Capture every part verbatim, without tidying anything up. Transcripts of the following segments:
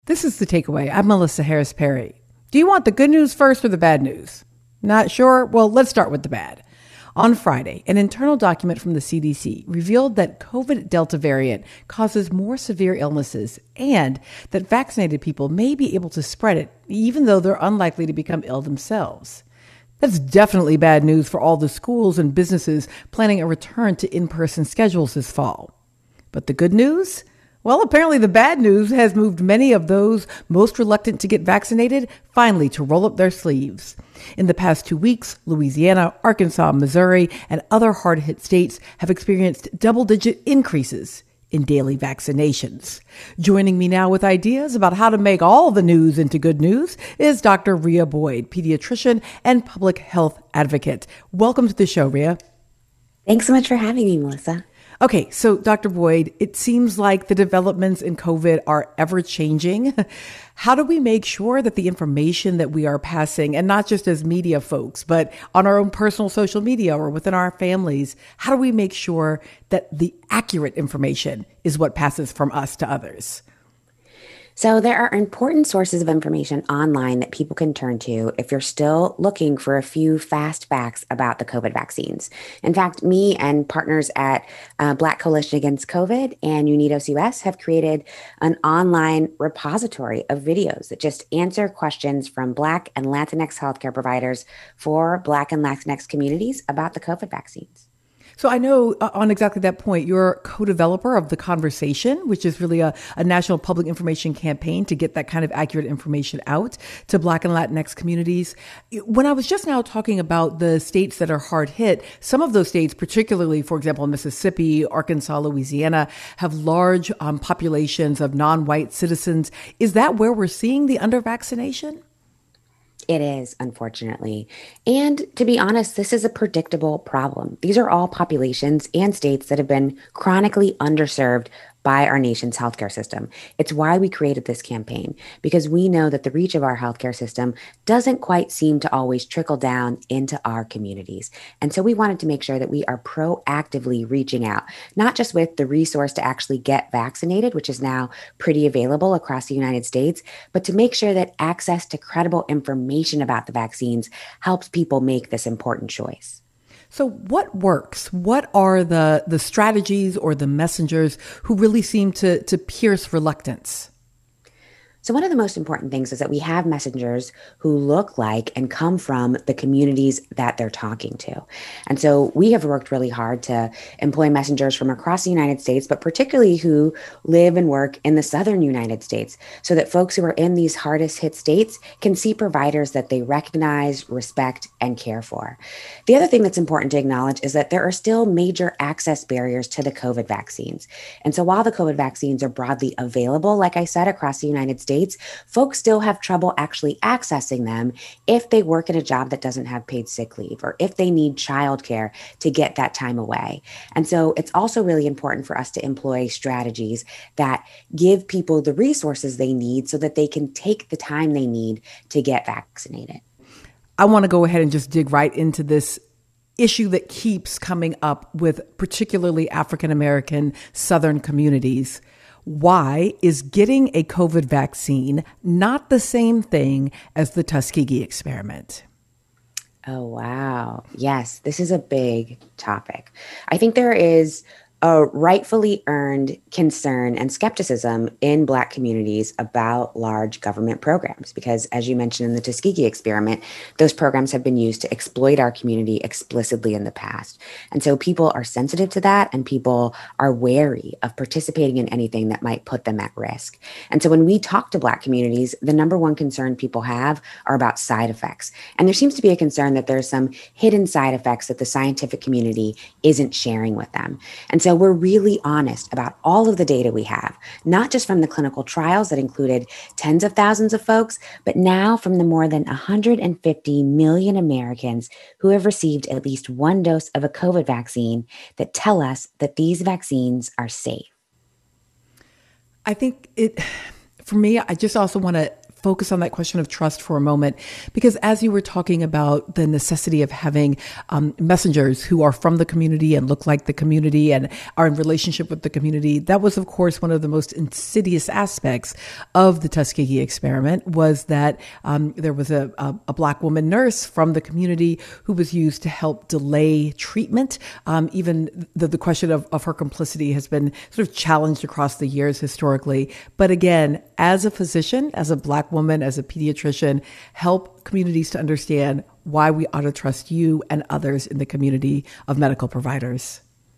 This is The Takeaway. I'm Melissa Harris Perry. Do you want the good news first or the bad news? Not sure? Well, let's start with the bad. On Friday, an internal document from the C D C revealed that COVID Delta variant causes more severe illnesses and that vaccinated people may be able to spread it, even though they're unlikely to become ill themselves. That's definitely bad news for all the schools and businesses planning a return to in-person schedules this fall. But the good news? Well, apparently the bad news has moved many of those most reluctant to get vaccinated finally to roll up their sleeves. In the past two weeks, Louisiana, Arkansas, Missouri, and other hard-hit states have experienced double-digit increases in daily vaccinations. Joining me now with ideas about how to make all the news into good news is Doctor Rhea Boyd, pediatrician and public health advocate. Welcome to the show, Rhea. Thanks so much for having me, Melissa. Okay, so Doctor Boyd, it seems like the developments in COVID are ever changing. How do we make sure that the information that we are passing, and not just as media folks, but on our own personal social media or within our families, how do we make sure that the accurate information is what passes from us to others? So there are important sources of information online that people can turn to if you're still looking for a few fast facts about the COVID vaccines. In fact, me and partners at uh, Black Coalition Against COVID and Unidos U S have created an online repository of videos that just answer questions from Black and Latinx healthcare providers for Black and Latinx communities about the COVID vaccines. So I know uh, on exactly that point, you're co-developer of The Conversation, which is really a, a national public information campaign to get that kind of accurate information out to Black and Latinx communities. When I was just now talking about the states that are hard hit, some of those states, particularly, for example, Mississippi, Arkansas, Louisiana, have large um, populations of non-white citizens. Is that where we're seeing the under-vaccination? It is, unfortunately. And to be honest, this is a predictable problem. These are all populations and states that have been chronically underserved by our nation's healthcare system. It's why we created this campaign, because we know that the reach of our healthcare system doesn't quite seem to always trickle down into our communities. And so we wanted to make sure that we are proactively reaching out, not just with the resource to actually get vaccinated, which is now pretty available across the United States, but to make sure that access to credible information about the vaccines helps people make this important choice. So what works? What are the, the strategies or the messengers who really seem to, to pierce reluctance? So one of the most important things is that we have messengers who look like and come from the communities that they're talking to. And so we have worked really hard to employ messengers from across the United States, but particularly who live and work in the southern United States, so that folks who are in these hardest hit states can see providers that they recognize, respect, and care for. The other thing that's important to acknowledge is that there are still major access barriers to the COVID vaccines. And so while the COVID vaccines are broadly available, like I said, across the United States, States, folks still have trouble actually accessing them if they work in a job that doesn't have paid sick leave or if they need childcare to get that time away. And so it's also really important for us to employ strategies that give people the resources they need so that they can take the time they need to get vaccinated. I want to go ahead and just dig right into this issue that keeps coming up with particularly African-American Southern communities. Why is getting a COVID vaccine not the same thing as the Tuskegee experiment? Oh, wow. Yes, this is a big topic. I think there is a rightfully earned concern and skepticism in Black communities about large government programs, because as you mentioned in the Tuskegee experiment, those programs have been used to exploit our community explicitly in the past. And so people are sensitive to that, and people are wary of participating in anything that might put them at risk. And so when we talk to Black communities, the number one concern people have are about side effects. And there seems to be a concern that there's some hidden side effects that the scientific community isn't sharing with them. And so So we're really honest about all of the data we have, not just from the clinical trials that included tens of thousands of folks, but now from the more than one hundred fifty million Americans who have received at least one dose of a COVID vaccine that tell us that these vaccines are safe. I think it, for me, I just also want to focus on that question of trust for a moment, because as you were talking about the necessity of having um, messengers who are from the community and look like the community and are in relationship with the community, that was, of course, one of the most insidious aspects of the Tuskegee experiment was that um, there was a, a, a Black woman nurse from the community who was used to help delay treatment. Um, even the, the question of, of her complicity has been sort of challenged across the years historically. But again, as a physician, as a Black woman, as a pediatrician, help communities to understand why we ought to trust you and others in the community of medical providers.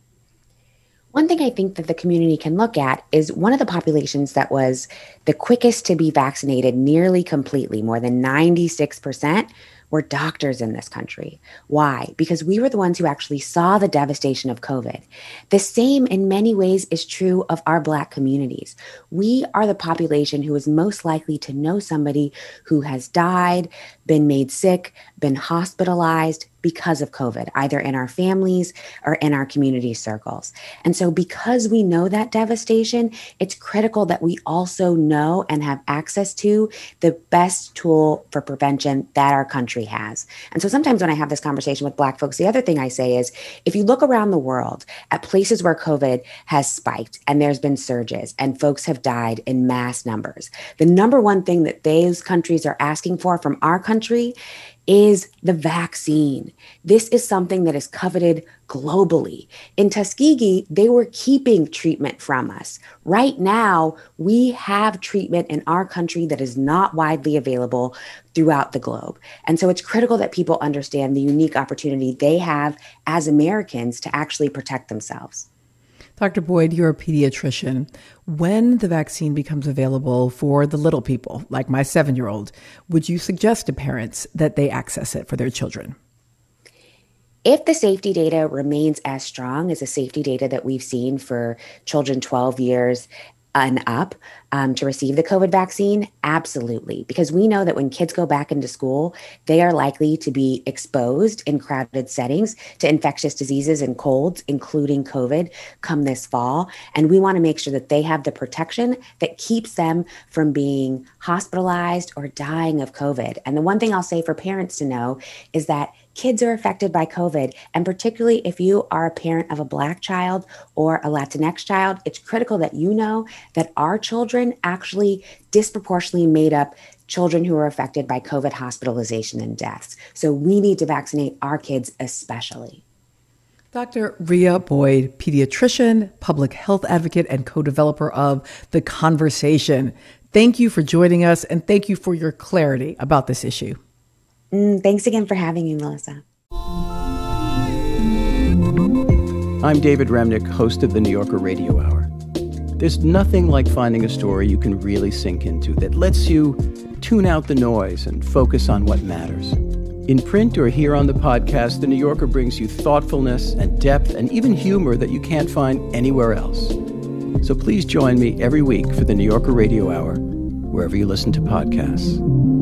One thing I think that the community can look at is one of the populations that was the quickest to be vaccinated nearly completely, more than ninety-six percent, were doctors in this country. Why? Because we were the ones who actually saw the devastation of COVID. The same in many ways is true of our Black communities. We are the population who is most likely to know somebody who has died, been made sick, been hospitalized because of COVID, either in our families or in our community circles. And so because we know that devastation, it's critical that we also know and have access to the best tool for prevention that our country has. And so sometimes when I have this conversation with Black folks, the other thing I say is, if you look around the world at places where COVID has spiked and there's been surges and folks have died in mass numbers, the number one thing that those countries are asking for from our country is the vaccine. This is something that is coveted globally. In Tuskegee, they were keeping treatment from us. Right now, we have treatment in our country that is not widely available throughout the globe. And so it's critical that people understand the unique opportunity they have as Americans to actually protect themselves. Doctor Boyd, you're a pediatrician. When the vaccine becomes available for the little people, like my seven-year-old, would you suggest to parents that they access it for their children? If the safety data remains as strong as the safety data that we've seen for children twelve years and up um, to receive the COVID vaccine, absolutely. Because we know that when kids go back into school, they are likely to be exposed in crowded settings to infectious diseases and colds, including COVID, come this fall. And we want to make sure that they have the protection that keeps them from being hospitalized or dying of COVID. And the one thing I'll say for parents to know is that kids are affected by COVID. And particularly if you are a parent of a Black child or a Latinx child, it's critical that you know that our children actually disproportionately made up children who are affected by COVID hospitalization and deaths. So we need to vaccinate our kids especially. Doctor Rhea Boyd, pediatrician, public health advocate, and co-developer of The Conversation. Thank you for joining us, and thank you for your clarity about this issue. Mm, thanks again for having me, Melissa. I'm David Remnick, host of the New Yorker Radio Hour. There's nothing like finding a story you can really sink into that lets you tune out the noise and focus on what matters. In print or here on the podcast, The New Yorker brings you thoughtfulness and depth and even humor that you can't find anywhere else. So please join me every week for the New Yorker Radio Hour, wherever you listen to podcasts.